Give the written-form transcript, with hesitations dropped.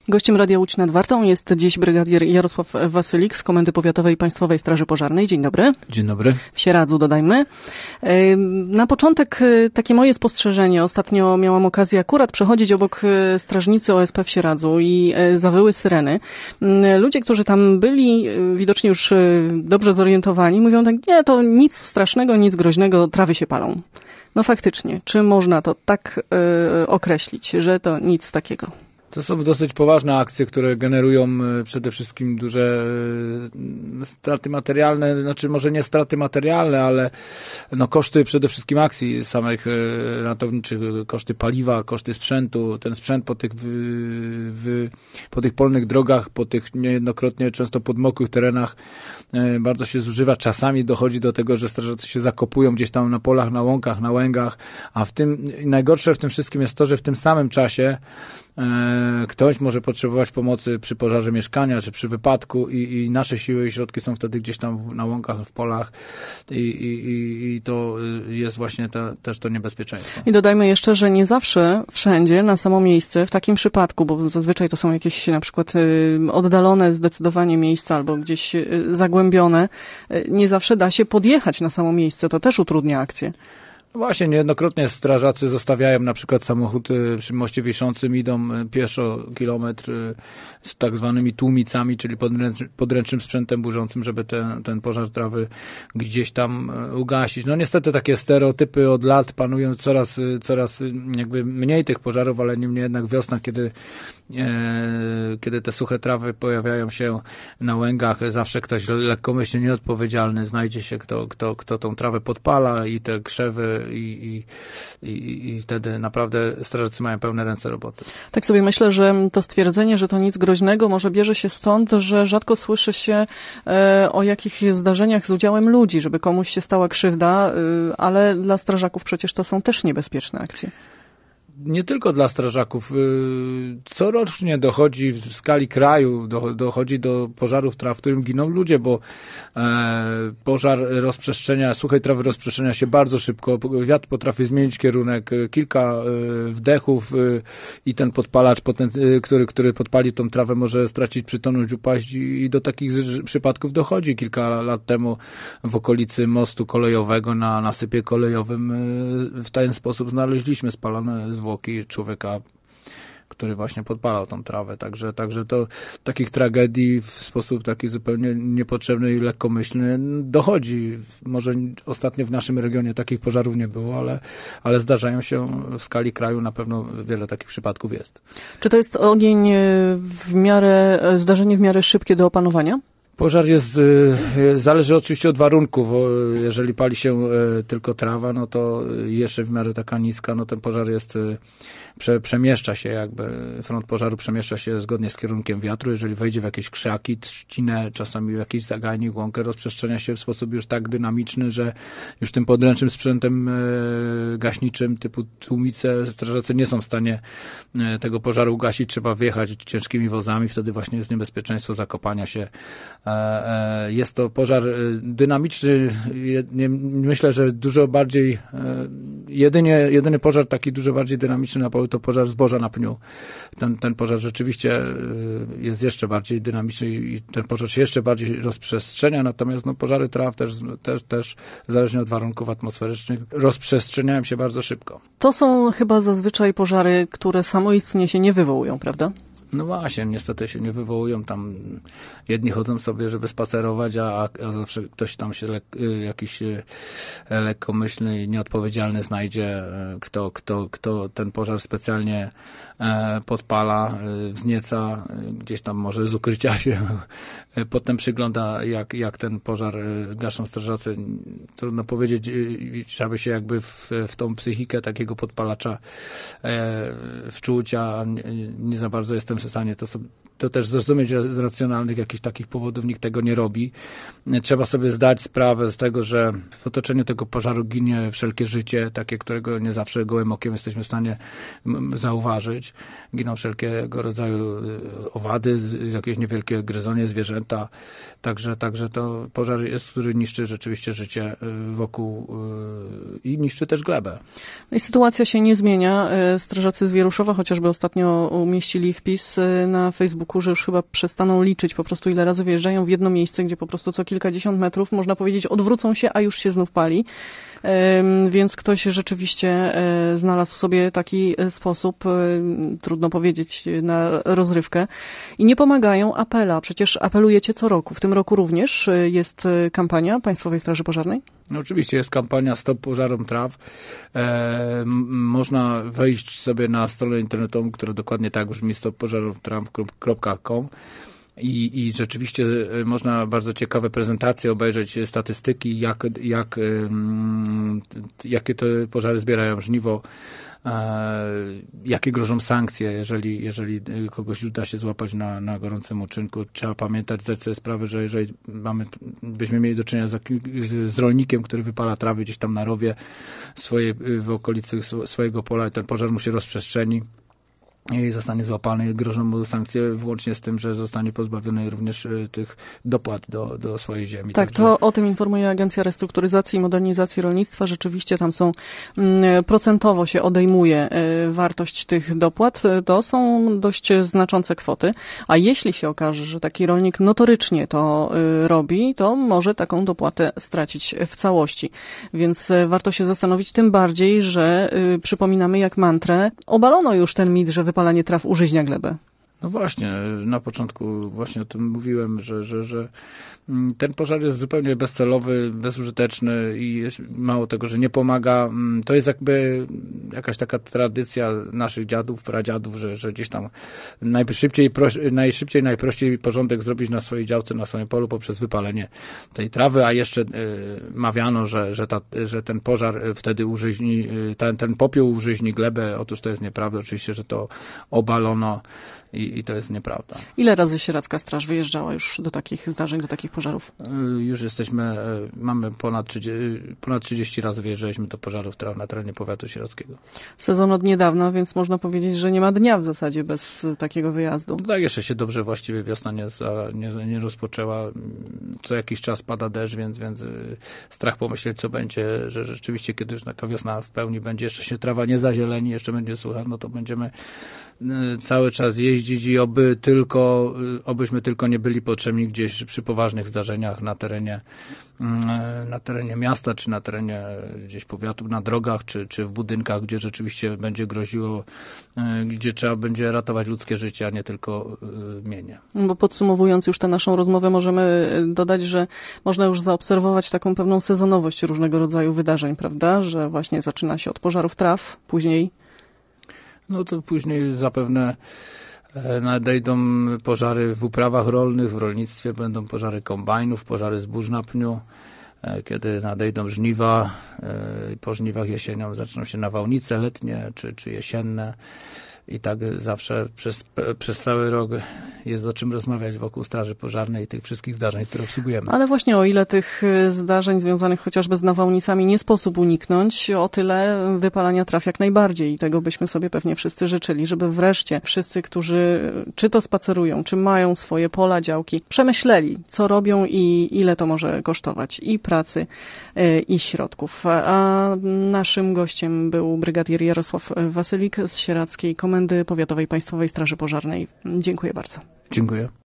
Gościem Radia Łódź nad Wartą jest dziś brygadier Jarosław Wasylik z Komendy Powiatowej Państwowej Straży Pożarnej. Dzień dobry. Dzień dobry. W Sieradzu dodajmy. Na początek takie moje spostrzeżenie. Ostatnio miałam okazję akurat przechodzić obok strażnicy OSP w Sieradzu i zawyły syreny. Ludzie, którzy tam byli, widocznie już dobrze zorientowani, mówią tak, nie, to nic strasznego, nic groźnego, trawy się palą. No faktycznie, czy można to tak określić, że to nic takiego? To są dosyć poważne akcje, które generują przede wszystkim duże straty materialne, znaczy może nie straty materialne, ale no koszty przede wszystkim akcji samych ratowniczych, koszty paliwa, koszty sprzętu. Ten sprzęt po tych polnych drogach, po tych niejednokrotnie często podmokłych terenach bardzo się zużywa. Czasami dochodzi do tego, że strażacy się zakopują gdzieś tam na polach, na łąkach, na łęgach, a najgorsze w tym wszystkim jest to, że w tym samym czasie ktoś może potrzebować pomocy przy pożarze mieszkania, czy przy wypadku i nasze siły i środki są wtedy gdzieś tam na łąkach, w polach i to jest właśnie też to niebezpieczeństwo. I dodajmy jeszcze, że nie zawsze wszędzie na samo miejsce w takim przypadku, bo zazwyczaj to są jakieś na przykład oddalone zdecydowanie miejsca albo gdzieś zagłębione, nie zawsze da się podjechać na samo miejsce. To też utrudnia akcję. Właśnie, niejednokrotnie strażacy zostawiają na przykład samochód przy moście wiszącym, idą pieszo kilometr z tak zwanymi tłumicami, czyli podręcznym sprzętem burzącym, żeby ten pożar trawy gdzieś tam ugasić. No niestety takie stereotypy od lat panują, coraz jakby mniej tych pożarów, ale niemniej jednak wiosna, kiedy te suche trawy pojawiają się na łęgach, zawsze ktoś lekkomyślnie nieodpowiedzialny znajdzie się, kto tą trawę podpala i te krzewy i wtedy naprawdę strażacy mają pełne ręce roboty. Tak sobie myślę, że to stwierdzenie, że to nic groźnego może bierze się stąd, że rzadko słyszy się o jakichś zdarzeniach z udziałem ludzi, żeby komuś się stała krzywda, ale dla strażaków przecież to są też niebezpieczne akcje. Nie tylko dla strażaków. Corocznie dochodzi w skali kraju, dochodzi do pożarów traw, w którym giną ludzie, bo pożar suchej trawy rozprzestrzenia się bardzo szybko. Wiatr potrafi zmienić kierunek, kilka wdechów i ten podpalacz, który podpali tą trawę, może stracić przytomność, upaść i do takich przypadków dochodzi. Kilka lat temu w okolicy mostu kolejowego na nasypie kolejowym w ten sposób znaleźliśmy spalone zwłoki człowieka, który właśnie podpalał tą trawę. Także to takich tragedii w sposób taki zupełnie niepotrzebny i lekkomyślny dochodzi. Może ostatnio w naszym regionie takich pożarów nie było, ale zdarzają się w skali kraju, na pewno wiele takich przypadków jest. Czy to jest ogień zdarzenie w miarę szybkie do opanowania? Pożar zależy oczywiście od warunków. Jeżeli pali się tylko trawa, no to jeszcze w miarę taka niska, no ten pożar przemieszcza się jakby, front pożaru przemieszcza się zgodnie z kierunkiem wiatru. Jeżeli wejdzie w jakieś krzaki, trzcinę, czasami w jakiś zagajnik, łąkę, rozprzestrzenia się w sposób już tak dynamiczny, że już tym podręcznym sprzętem gaśniczym typu tłumice strażacy nie są w stanie tego pożaru ugasić. Trzeba wjechać ciężkimi wozami, wtedy właśnie jest niebezpieczeństwo zakopania się. Jest to pożar dynamiczny. Myślę, że dużo bardziej, jedyny pożar taki dużo bardziej dynamiczny na polu to pożar zboża na pniu. Ten pożar rzeczywiście jest jeszcze bardziej dynamiczny i ten pożar się jeszcze bardziej rozprzestrzenia, natomiast pożary traw też zależnie od warunków atmosferycznych rozprzestrzeniają się bardzo szybko. To są chyba zazwyczaj pożary, które samoistnie się nie wywołują, prawda? No właśnie, niestety się nie wywołują. Tam jedni chodzą sobie, żeby spacerować, a zawsze ktoś tam się jakiś lekkomyślny i nieodpowiedzialny znajdzie, kto ten pożar specjalnie podpala, wznieca, gdzieś tam może z ukrycia się potem przygląda, jak ten pożar gaszą strażacy. Trudno powiedzieć, trzeba by się jakby w tą psychikę takiego podpalacza wczuć, a nie za bardzo jestem w stanie to też zrozumieć z racjonalnych jakichś takich powodów. Nikt tego nie robi. Trzeba sobie zdać sprawę z tego, że w otoczeniu tego pożaru ginie wszelkie życie, takie, którego nie zawsze gołym okiem jesteśmy w stanie zauważyć. Giną wszelkiego rodzaju owady, jakieś niewielkie gryzonie, zwierzęta. Także to pożar jest, który niszczy rzeczywiście życie wokół i niszczy też glebę. No i sytuacja się nie zmienia. Strażacy z Wieruszowa chociażby ostatnio umieścili wpis wpis na Facebooku, że już chyba przestaną liczyć po prostu ile razy wyjeżdżają w jedno miejsce, gdzie po prostu co kilkadziesiąt metrów, można powiedzieć, odwrócą się, a już się znów pali. Więc ktoś rzeczywiście znalazł sobie taki sposób, trudno powiedzieć, na rozrywkę. I nie pomagają apele. Przecież apelujecie co roku. W tym roku również jest kampania Państwowej Straży Pożarnej? No oczywiście jest kampania Stop Pożarom Traw. Można wejść sobie na stronę internetową, która dokładnie tak brzmi stoppożaromtraw.com. I rzeczywiście można bardzo ciekawe prezentacje obejrzeć, statystyki, jakie te pożary zbierają żniwo, jakie grożą sankcje, jeżeli kogoś uda się złapać na gorącym uczynku. Trzeba pamiętać, zdać sobie sprawę, że jeżeli byśmy mieli do czynienia z rolnikiem, który wypala trawy gdzieś tam na rowie w okolicy swojego pola i ten pożar mu się rozprzestrzeni i zostanie złapany, grożą mu sankcje włącznie z tym, że zostanie pozbawiony również tych dopłat do swojej ziemi. Tak, to o tym informuje Agencja Restrukturyzacji i Modernizacji Rolnictwa. Rzeczywiście tam są, procentowo się odejmuje wartość tych dopłat. To są dość znaczące kwoty. A jeśli się okaże, że taki rolnik notorycznie to robi, to może taką dopłatę stracić w całości. Więc warto się zastanowić, tym bardziej, że przypominamy jak mantrę, obalono już ten mit, że wypalanie traw użyźnia glebę. No właśnie, na początku właśnie o tym mówiłem, że ten pożar jest zupełnie bezcelowy, bezużyteczny i mało tego, że nie pomaga. To jest jakby jakaś taka tradycja naszych dziadów, pradziadów, że gdzieś tam najszybciej, najprościej porządek zrobić na swojej działce, na swoim polu poprzez wypalenie tej trawy, a jeszcze mawiano, że ten pożar wtedy użyźni, ten popiół użyźni glebę. Otóż to jest nieprawda. Oczywiście, że to obalono i to jest nieprawda. Ile razy Sieradzka Straż wyjeżdżała już do takich zdarzeń, do takich pożarów? Już mamy ponad 30 razy wyjeżdżaliśmy do pożarów traw na terenie powiatu sieradzkiego. Sezon od niedawna, więc można powiedzieć, że nie ma dnia w zasadzie bez takiego wyjazdu. Tak, jeszcze się dobrze właściwie wiosna nie rozpoczęła. Co jakiś czas pada deszcz, więc strach pomyśleć, co będzie, że rzeczywiście kiedy już taka wiosna w pełni będzie, jeszcze się trawa nie zazieleni, jeszcze będzie sucha, no to będziemy cały czas jeździć i obyśmy tylko nie byli potrzebni gdzieś przy poważnych zdarzeniach na terenie miasta, czy na terenie gdzieś powiatu, na drogach, czy w budynkach, gdzie rzeczywiście będzie groziło, gdzie trzeba będzie ratować ludzkie życie, a nie tylko mienie. Bo podsumowując już tę naszą rozmowę, możemy dodać, że można już zaobserwować taką pewną sezonowość różnego rodzaju wydarzeń, prawda? Że właśnie zaczyna się od pożarów traw, później... No to później zapewne nadejdą pożary w uprawach rolnych, w rolnictwie będą pożary kombajnów, pożary zbóż na pniu, kiedy nadejdą żniwa, po żniwach jesienią zaczną się nawałnice letnie czy jesienne. I tak zawsze przez cały rok jest o czym rozmawiać wokół Straży Pożarnej i tych wszystkich zdarzeń, które obsługujemy. Ale właśnie o ile tych zdarzeń związanych chociażby z nawałnicami nie sposób uniknąć, o tyle wypalania traw jak najbardziej. I tego byśmy sobie pewnie wszyscy życzyli, żeby wreszcie wszyscy, którzy czy to spacerują, czy mają swoje pola, działki, przemyśleli, co robią i ile to może kosztować i pracy, i środków. A naszym gościem był brygadier Jarosław Wasylik z Sieradzkiej Komendy Powiatowej Państwowej Straży Pożarnej. Dziękuję bardzo. Dziękuję.